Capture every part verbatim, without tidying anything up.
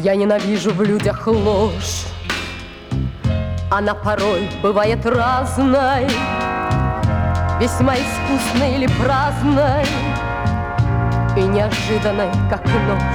Я ненавижу в людях ложь. Она порой бывает разной, весьма искусной или праздной и неожиданной, как нож.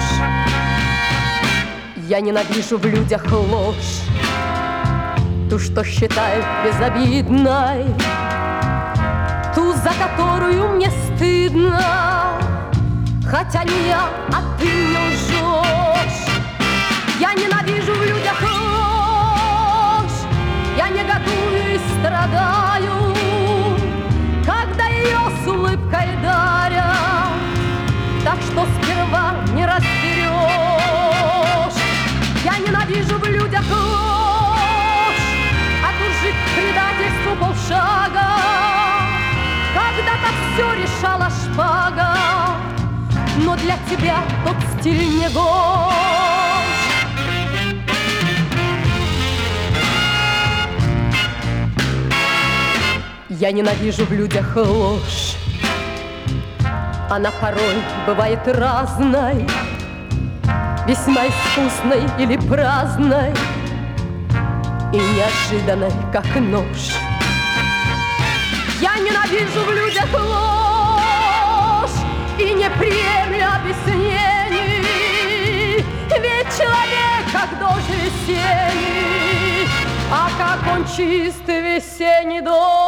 Я ненавижу в людях ложь, ту, что считаю безобидной, ту, за которую мне стыдно, хотя не я, а ты мне лжешь. Я ненавижу в людях ложь, я негодую и страдаю, когда ее с улыбкой дарят, так что сперва не разберешь. Я ненавижу в людях ложь, отужить к предательству полшага, когда-то все решала шпага, но для тебя тот стиль не гож. Я ненавижу в людях ложь. Она порой бывает разной, весьма искусной или праздной и неожиданной, как нож. Я ненавижу в людях ложь и не приемлю объяснений, ведь человек как дождь весенний, а как он чистый весенний дождь.